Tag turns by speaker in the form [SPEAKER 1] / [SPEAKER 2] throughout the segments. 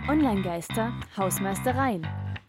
[SPEAKER 1] Online-Geister, Hausmeistereien.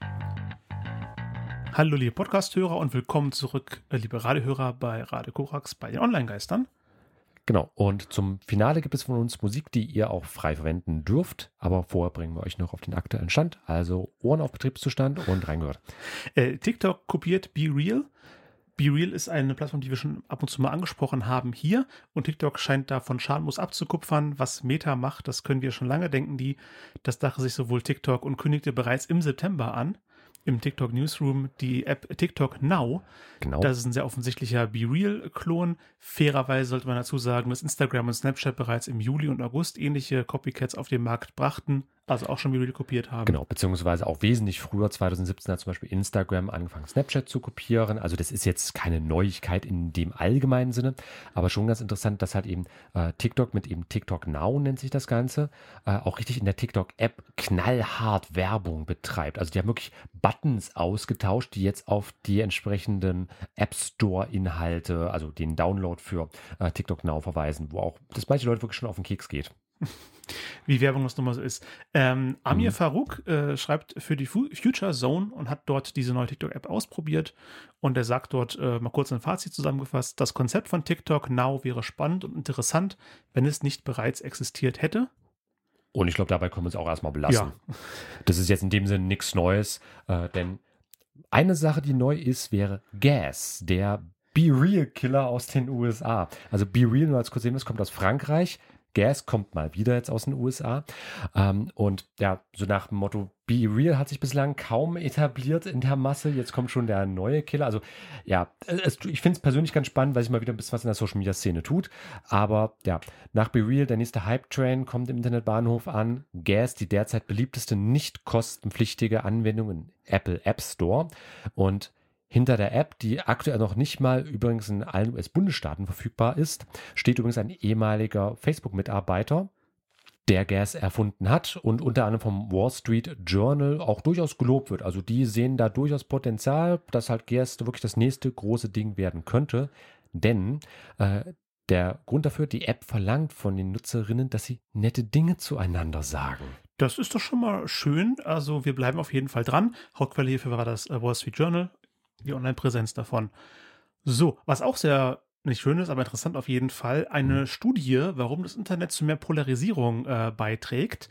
[SPEAKER 2] Hallo liebe Podcast-Hörer und willkommen zurück, liebe Radiohörer bei Radio Korax bei den Online-Geistern.
[SPEAKER 3] Genau, und zum Finale gibt es von uns Musik, die ihr auch frei verwenden dürft, aber vorher bringen wir euch noch auf den aktuellen Stand, also Ohren auf Betriebszustand und reingehört.
[SPEAKER 2] TikTok kopiert BeReal. BeReal ist eine Plattform, die wir schon ab und zu mal angesprochen haben hier, und TikTok scheint da von Schamlos abzukupfern. Was Meta macht, das können wir schon lange, denken die. Das dachte sich sowohl TikTok und kündigte bereits im September an, im TikTok Newsroom, die App TikTok Now.
[SPEAKER 3] Genau.
[SPEAKER 2] Das ist ein sehr offensichtlicher BeReal-Klon. Fairerweise sollte man dazu sagen, dass Instagram und Snapchat bereits im Juli und August ähnliche Copycats auf den Markt brachten, also auch schon BeReal kopiert haben.
[SPEAKER 3] Genau, beziehungsweise auch wesentlich früher, 2017 hat zum Beispiel Instagram angefangen, Snapchat zu kopieren. Also das ist jetzt keine Neuigkeit in dem allgemeinen Sinne, aber schon ganz interessant, dass halt eben TikTok mit eben TikTok Now nennt sich das Ganze, auch richtig in der TikTok-App knallhart Werbung betreibt. Also die haben wirklich Buttons ausgetauscht, die jetzt auf die entsprechenden App Store-Inhalte, also den Download für TikTok Now verweisen, wo auch das manche Leute wirklich schon auf den Keks geht.
[SPEAKER 2] Wie Werbung das nun mal so ist. Amir Farouk schreibt für die Future Zone und hat dort diese neue TikTok-App ausprobiert. Und er sagt dort mal kurz ein Fazit zusammengefasst: Das Konzept von TikTok Now wäre spannend und interessant, wenn es nicht bereits existiert hätte.
[SPEAKER 3] Und ich glaube, dabei können wir es auch erstmal belassen.
[SPEAKER 2] Ja.
[SPEAKER 3] Das ist jetzt in dem Sinne nichts Neues, denn eine Sache, die neu ist, wäre Gas, der BeReal-Killer aus den USA. Also BeReal, nur als kurz sehen, das kommt aus Frankreich. Gas kommt mal wieder jetzt aus den USA. Und ja, so nach dem Motto, BeReal hat sich bislang kaum etabliert in der Masse. Jetzt kommt schon der neue Killer. Also ja, ich finde es persönlich ganz spannend, weil sich mal wieder ein bisschen was in der Social-Media-Szene tut. Aber ja, nach BeReal, der nächste Hype-Train kommt im Internetbahnhof an. Gas, die derzeit beliebteste nicht kostenpflichtige Anwendung im Apple App Store. Und hinter der App, die aktuell noch nicht mal übrigens in allen US-Bundesstaaten verfügbar ist, steht übrigens ein ehemaliger Facebook-Mitarbeiter, der Gas erfunden hat und unter anderem vom Wall Street Journal auch durchaus gelobt wird. Also die sehen da durchaus Potenzial, dass halt Gas wirklich das nächste große Ding werden könnte. Denn der Grund dafür, die App verlangt von den Nutzerinnen, dass sie nette Dinge zueinander sagen.
[SPEAKER 2] Das ist doch schon mal schön. Also wir bleiben auf jeden Fall dran. Hauptquelle hierfür war das Wall Street Journal, die Online-Präsenz davon. So, was auch sehr nicht schön ist, aber interessant auf jeden Fall, eine Studie, warum das Internet zu mehr Polarisierung beiträgt.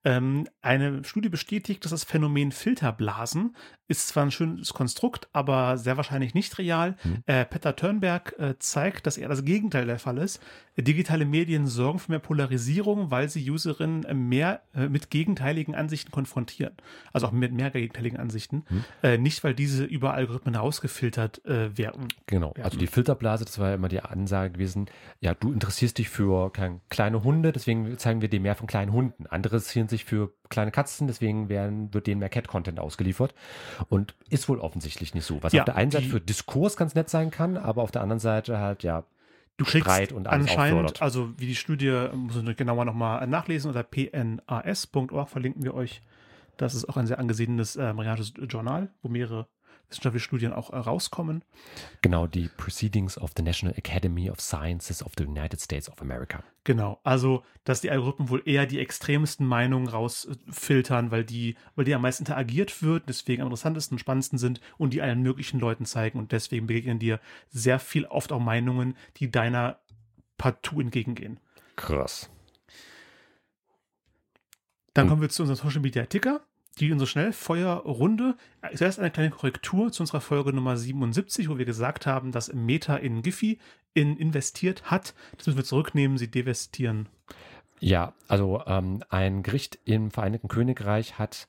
[SPEAKER 2] Eine Studie bestätigt, dass das Phänomen Filterblasen ist zwar ein schönes Konstrukt, aber sehr wahrscheinlich nicht real. Peter Turnberg zeigt, dass eher das Gegenteil der Fall ist. Digitale Medien sorgen für mehr Polarisierung, weil sie Userinnen mehr mit gegenteiligen Ansichten konfrontieren. Also auch mit mehr gegenteiligen Ansichten. Nicht, weil diese über Algorithmen rausgefiltert werden.
[SPEAKER 3] Genau, also die Filterblase, das war ja immer die Ansage gewesen, ja, du interessierst dich für kleine Hunde, deswegen zeigen wir dir mehr von kleinen Hunden. Andere interessieren sich für kleine Katzen, deswegen wird denen mehr Cat-Content ausgeliefert. Und ist wohl offensichtlich nicht so. Was auf der einen Seite für Diskurs ganz nett sein kann, aber auf der anderen Seite halt, ja,
[SPEAKER 2] du kriegst
[SPEAKER 3] Streit und alles
[SPEAKER 2] anscheinend,
[SPEAKER 3] auffordert.
[SPEAKER 2] also wie die Studie, muss ich genauer nochmal nachlesen, unter pnas.org verlinken wir euch. Das ist auch ein sehr angesehenes amerikanisches Journal, wo mehrere wissenschaftliche Studien auch rauskommen.
[SPEAKER 3] Genau, die Proceedings of the National Academy of Sciences of the United States of America.
[SPEAKER 2] Genau, also dass die Algorithmen wohl eher die extremsten Meinungen rausfiltern, weil die am meisten interagiert wird, deswegen am interessantesten und spannendsten sind und die allen möglichen Leuten zeigen, und deswegen begegnen dir sehr viel oft auch Meinungen, die deiner partout entgegengehen.
[SPEAKER 3] Krass.
[SPEAKER 2] Dann kommen wir zu unserem Social Media Ticker. Die unsere Schnellfeuerrunde. Zuerst eine kleine Korrektur zu unserer Folge Nummer 77, wo wir gesagt haben, dass Meta in Giphy investiert hat. Das müssen wir zurücknehmen, sie divestieren.
[SPEAKER 3] Ja, also ein Gericht im Vereinigten Königreich hat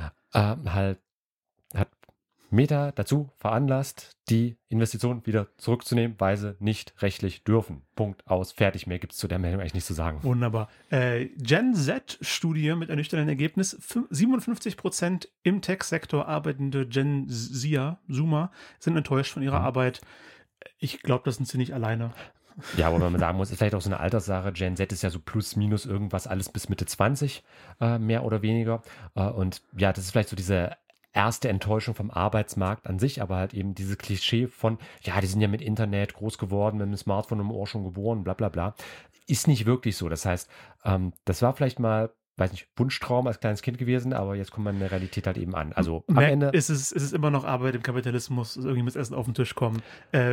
[SPEAKER 3] Meta dazu veranlasst, die Investition wieder zurückzunehmen, weil sie nicht rechtlich dürfen. Punkt, aus, fertig. Mehr gibt es zu der Meldung eigentlich nicht zu sagen.
[SPEAKER 2] Wunderbar. Gen Z-Studie mit ernüchterndem Ergebnis. 57% im Tech-Sektor arbeitende Gen Zoomer sind enttäuscht von ihrer Arbeit. Ich glaube, das sind sie nicht alleine.
[SPEAKER 3] Ja, aber man sagen muss, ist vielleicht auch so eine Alterssache. Gen Z ist ja so plus, minus irgendwas, alles bis Mitte 20, mehr oder weniger. Und ja, das ist vielleicht so diese erste Enttäuschung vom Arbeitsmarkt an sich, aber halt eben dieses Klischee von, ja, die sind ja mit Internet groß geworden, mit einem Smartphone im Ohr schon geboren, bla bla bla, ist nicht wirklich so. Das heißt, das war vielleicht mal weiß nicht, Wunschtraum als kleines Kind gewesen, aber jetzt kommt man in der Realität halt eben an. Also am Ende
[SPEAKER 2] ist es immer noch Arbeit im Kapitalismus, irgendwie muss Essen auf den Tisch kommen.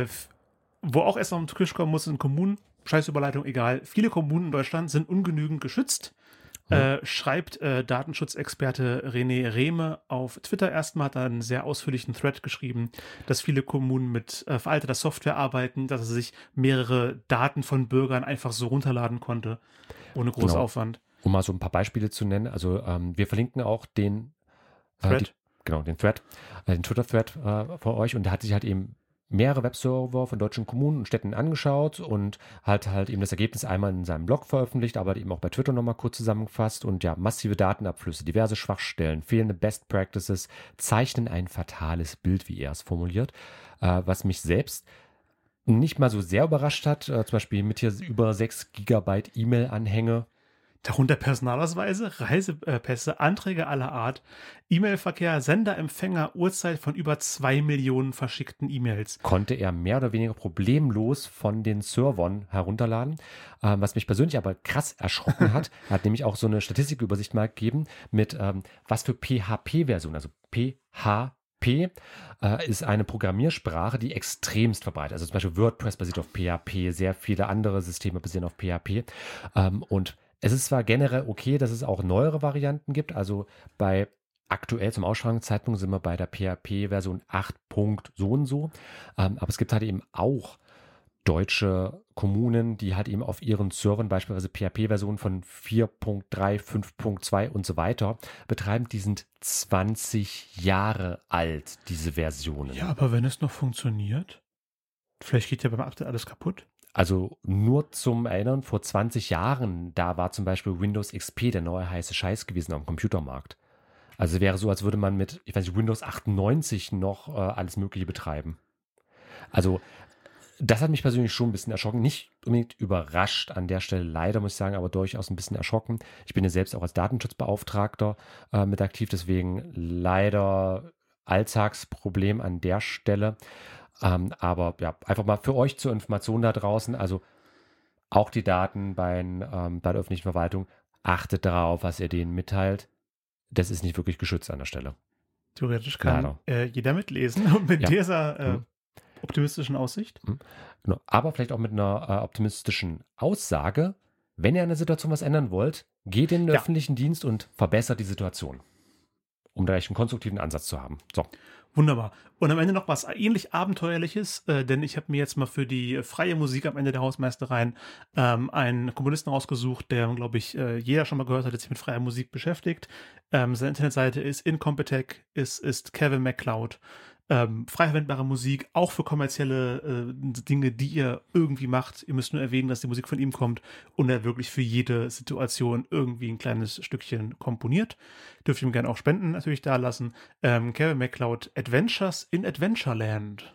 [SPEAKER 2] Wo auch Essen auf den Tisch kommen muss, sind Kommunen. Scheißüberleitung, egal. Viele Kommunen in Deutschland sind ungenügend geschützt. Schreibt Datenschutzexperte René Rehme auf Twitter erstmal, hat er einen sehr ausführlichen Thread geschrieben, dass viele Kommunen mit veralteter Software arbeiten, dass er sich mehrere Daten von Bürgern einfach so runterladen konnte, ohne Großaufwand.
[SPEAKER 3] Um mal so ein paar Beispiele zu nennen, also wir verlinken auch den
[SPEAKER 2] Thread.
[SPEAKER 3] Den Twitter-Thread für euch, und der hat sich halt eben mehrere Webserver von deutschen Kommunen und Städten angeschaut und halt eben das Ergebnis einmal in seinem Blog veröffentlicht, aber eben auch bei Twitter nochmal kurz zusammengefasst. Und ja, massive Datenabflüsse, diverse Schwachstellen, fehlende Best Practices zeichnen ein fatales Bild, wie er es formuliert, was mich selbst nicht mal so sehr überrascht hat, zum Beispiel mit hier über 6 Gigabyte E-Mail-Anhänge.
[SPEAKER 2] Darunter Personalausweise, Reisepässe, Anträge aller Art, E-Mail-Verkehr, Sender, Empfänger, Uhrzeit von über 2 Millionen verschickten E-Mails.
[SPEAKER 3] Konnte er mehr oder weniger problemlos von den Servern herunterladen, was mich persönlich aber krass erschrocken hat. Er hat nämlich auch so eine Statistikübersicht mal gegeben mit was für PHP-Versionen, also PHP ist eine Programmiersprache, die extremst verbreitet. Also zum Beispiel WordPress basiert auf PHP, sehr viele andere Systeme basieren auf PHP. Und es ist zwar generell okay, dass es auch neuere Varianten gibt. Also bei aktuell zum Ausstrahlungszeitpunkt sind wir bei der PHP-Version 8. so und so. Aber es gibt halt eben auch deutsche Kommunen, die halt eben auf ihren Servern beispielsweise PHP-Versionen von 4.3, 5.2 und so weiter betreiben. Die sind 20 Jahre alt, diese Versionen.
[SPEAKER 2] Ja, aber wenn es noch funktioniert, vielleicht geht ja beim Update alles kaputt.
[SPEAKER 3] Also nur zum Erinnern, vor 20 Jahren, da war zum Beispiel Windows XP der neue heiße Scheiß gewesen am Computermarkt. Also wäre so, als würde man mit, ich weiß nicht, Windows 98 noch alles Mögliche betreiben. Also das hat mich persönlich schon ein bisschen erschrocken. Nicht unbedingt überrascht an der Stelle, leider muss ich sagen, aber durchaus ein bisschen erschrocken. Ich bin ja selbst auch als Datenschutzbeauftragter mit aktiv, deswegen leider Alltagsproblem an der Stelle. Aber ja, einfach mal für euch zur Information da draußen, also auch die Daten bei der öffentlichen Verwaltung, achtet darauf, was ihr denen mitteilt. Das ist nicht wirklich geschützt an der Stelle.
[SPEAKER 2] Theoretisch kann jeder mitlesen und mit dieser optimistischen Aussicht.
[SPEAKER 3] Genau. Aber vielleicht auch mit einer optimistischen Aussage, wenn ihr an der Situation was ändern wollt, geht in den öffentlichen Dienst und verbessert die Situation, um da echt einen konstruktiven Ansatz zu haben. So.
[SPEAKER 2] Wunderbar. Und am Ende noch was ähnlich Abenteuerliches, denn ich habe mir jetzt mal für die freie Musik am Ende der Hausmeistereien einen Komponisten rausgesucht, der, glaube ich, jeder schon mal gehört hat, der sich mit freier Musik beschäftigt. Seine Internetseite ist Incompetech, ist Kevin MacLeod. Frei verwendbare Musik, auch für kommerzielle Dinge, die ihr irgendwie macht. Ihr müsst nur erwähnen, dass die Musik von ihm kommt und er wirklich für jede Situation irgendwie ein kleines Stückchen komponiert. Dürft ihr ihm gerne auch Spenden natürlich da lassen. Kevin MacLeod, Adventures in Adventureland.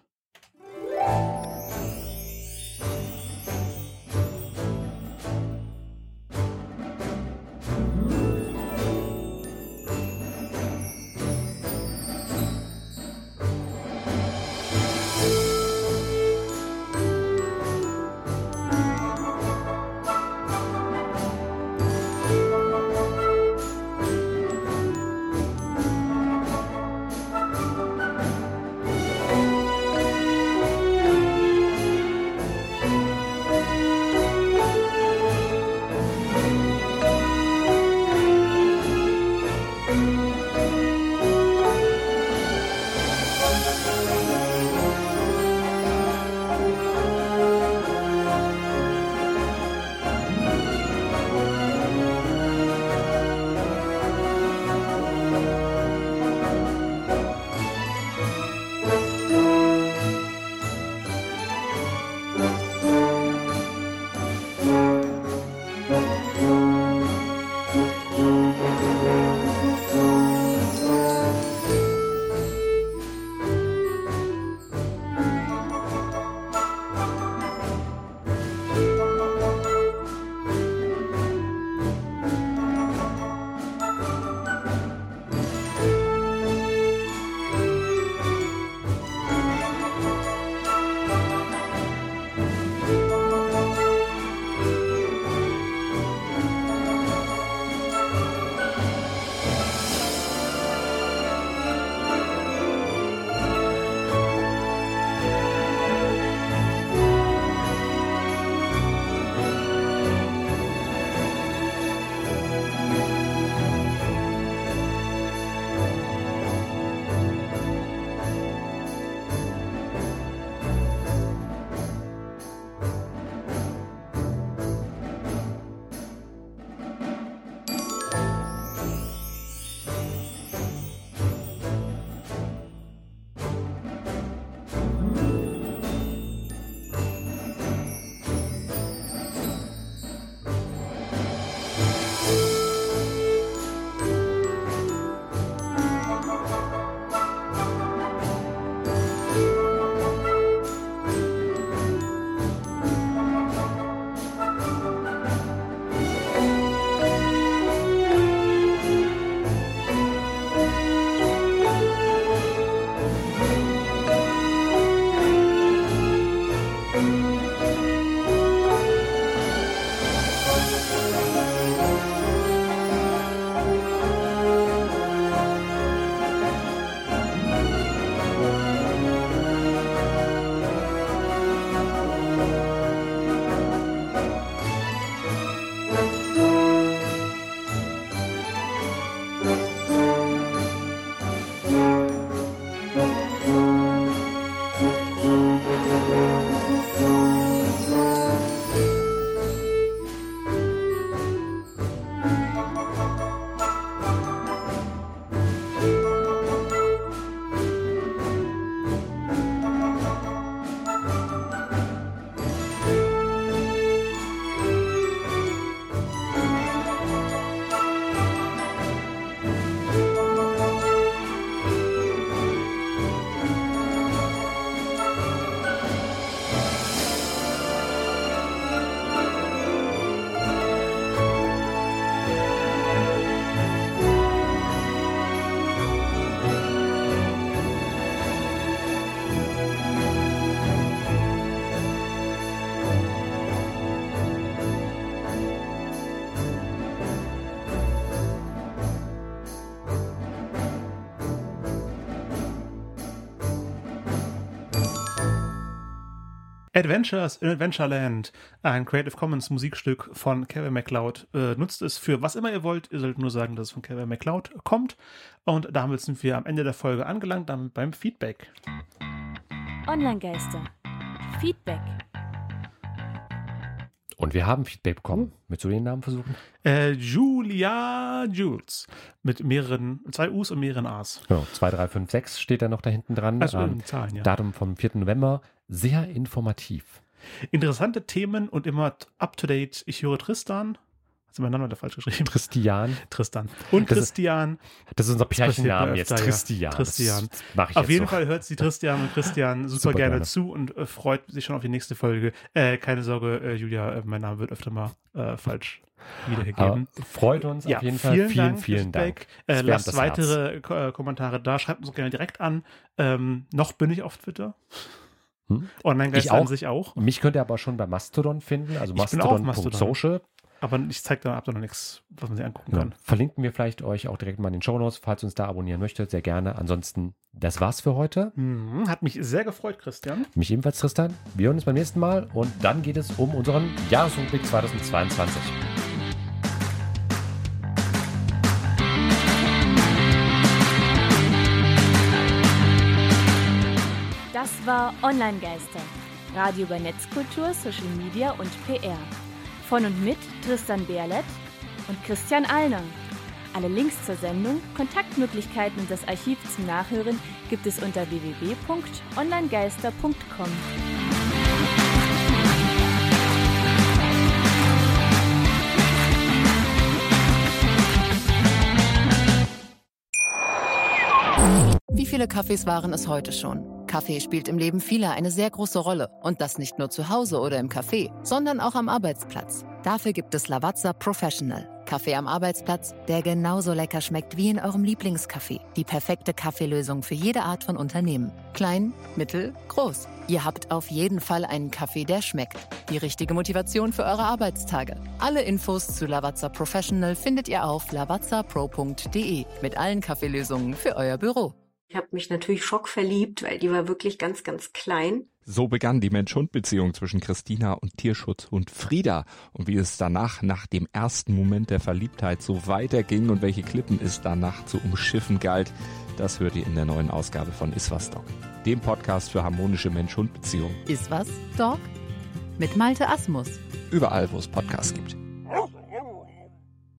[SPEAKER 2] Adventures in Adventureland, ein Creative Commons Musikstück von Kevin MacLeod. Nutzt es für was immer ihr wollt. Ihr sollt nur sagen, dass es von Kevin MacLeod kommt. Und damit sind wir am Ende der Folge angelangt, damit beim Feedback.
[SPEAKER 1] Online-Geister. Feedback.
[SPEAKER 3] Und wir haben Feedback bekommen. Willst du den Namen versuchen?
[SPEAKER 2] Julia Jules. Mit 2 U's und mehreren A's.
[SPEAKER 3] Genau, 2, 3, 5, 6 steht da noch da hinten dran.
[SPEAKER 2] Also Zahlen, ja.
[SPEAKER 3] Datum vom 4. November. Sehr informativ.
[SPEAKER 2] Interessante Themen und immer up-to-date. Ich höre Tristan. Hast du meinen Namen da falsch geschrieben? Tristan. Und Christian.
[SPEAKER 3] Das ist unser Pärchenname jetzt. Tristian.
[SPEAKER 2] Ja. Tristian.
[SPEAKER 3] Das mach ich
[SPEAKER 2] auf
[SPEAKER 3] jetzt
[SPEAKER 2] jeden
[SPEAKER 3] so.
[SPEAKER 2] Fall hört sie Tristian und Christian super gerne zu und freut sich schon auf die nächste Folge. Keine Sorge, Julia, mein Name wird öfter mal falsch wiedergegeben.
[SPEAKER 3] Freut uns auf jeden Fall. Vielen Dank.
[SPEAKER 2] Lasst weitere Kommentare da. Schreibt uns gerne direkt an. Noch bin ich auf Twitter. Online-Geister an sich auch.
[SPEAKER 3] Mich könnt ihr aber schon bei Mastodon finden, also
[SPEAKER 2] Mastodon.social. Aber ich zeige da ab noch nichts, was man sich angucken kann.
[SPEAKER 3] Verlinken wir vielleicht euch auch direkt mal in den Shownotes, falls ihr uns da abonnieren möchtet, sehr gerne. Ansonsten, das war's für heute.
[SPEAKER 2] Hat mich sehr gefreut, Christian.
[SPEAKER 3] Mich ebenfalls, Tristan. Wir hören uns beim nächsten Mal und dann geht es um unseren Jahresrückblick 2022.
[SPEAKER 1] Das war Online-Geister. Radio über Netzkultur, Social Media und PR. Von und mit Tristan Berlet und Christian Allner. Alle Links zur Sendung, Kontaktmöglichkeiten und das Archiv zum Nachhören gibt es unter www.onlinegeister.com.
[SPEAKER 4] Wie viele Kaffees waren es heute schon? Kaffee spielt im Leben vieler eine sehr große Rolle. Und das nicht nur zu Hause oder im Café, sondern auch am Arbeitsplatz. Dafür gibt es Lavazza Professional. Kaffee am Arbeitsplatz, der genauso lecker schmeckt wie in eurem Lieblingscafé. Die perfekte Kaffeelösung für jede Art von Unternehmen. Klein, mittel, groß. Ihr habt auf jeden Fall einen Kaffee, der schmeckt. Die richtige Motivation für eure Arbeitstage. Alle Infos zu Lavazza Professional findet ihr auf lavazzapro.de mit allen Kaffeelösungen für euer Büro.
[SPEAKER 5] Ich habe mich natürlich schockverliebt, weil die war wirklich ganz, ganz klein.
[SPEAKER 6] So begann die Mensch-Hund-Beziehung zwischen Christina und Tierschutzhund Frieda. Und wie es danach, nach dem ersten Moment der Verliebtheit, so weiterging und welche Klippen es danach zu umschiffen galt, das hört ihr in der neuen Ausgabe von Iswas Dog, dem Podcast für harmonische Mensch-Hund-Beziehungen.
[SPEAKER 4] Iswas Dog? Mit Malte Asmus.
[SPEAKER 6] Überall, wo es Podcasts gibt.